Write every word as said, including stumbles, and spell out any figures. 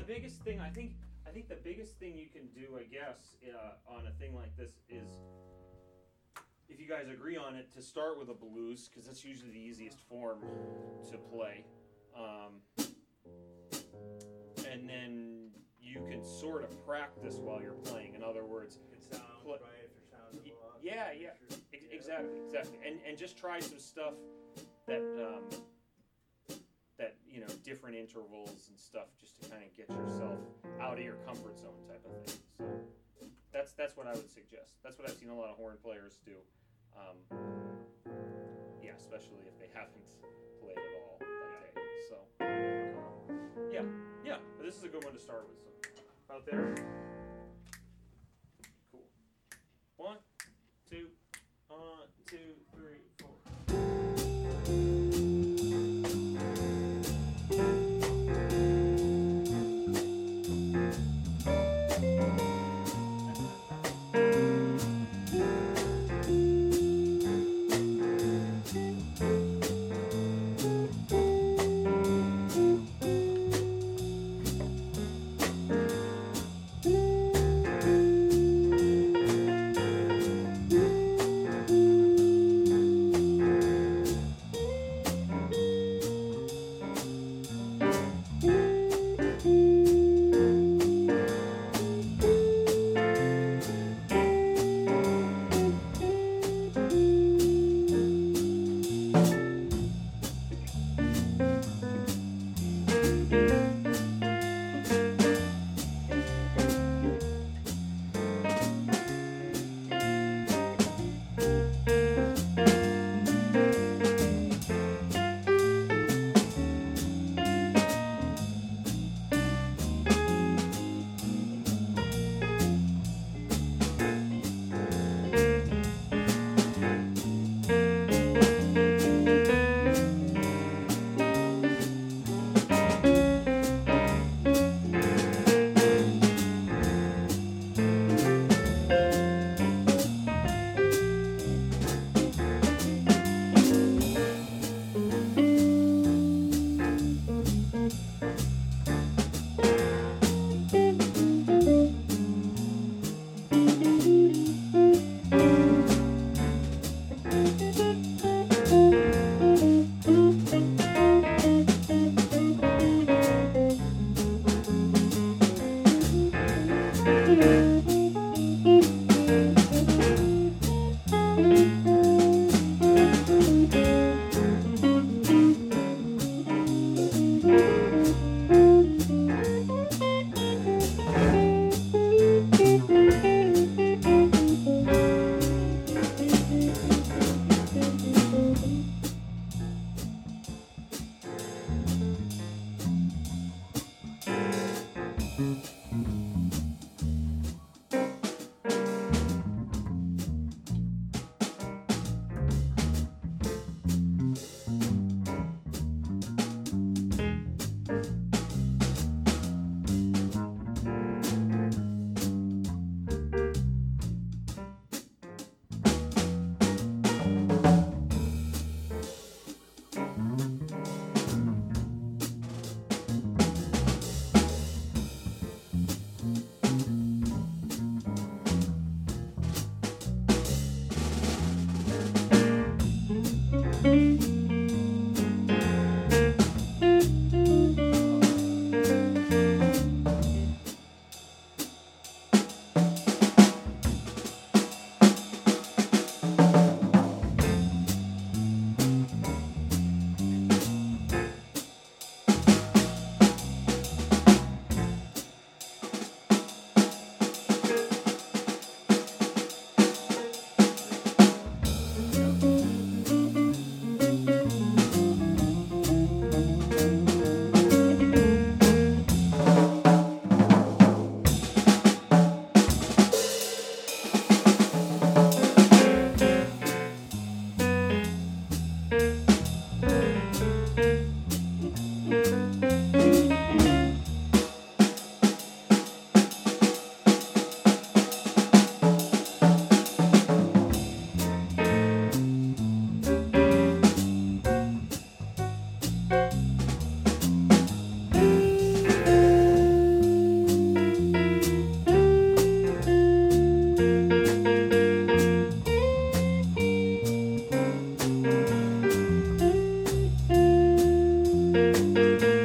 biggest thing I think I think the biggest thing you can do, I guess, uh, on a thing like this is, if you guys agree on it, to start with a blues, because that's usually the easiest form to play, um, and then you can sort of practice while you're playing. In other words, it sounds pl- right if your sound is off. yeah, yeah, ex- exactly, exactly, and and just try some stuff that. Um, that, you know, different intervals and stuff, just to kind of get yourself out of your comfort zone type of thing. So that's that's what I would suggest. That's what I've seen a lot of horn players do. Um, yeah, especially if they haven't played at all that day. So um, yeah, yeah. But this is a good one to start with. So out there, cool. One, two, one, two, three, four. Bye.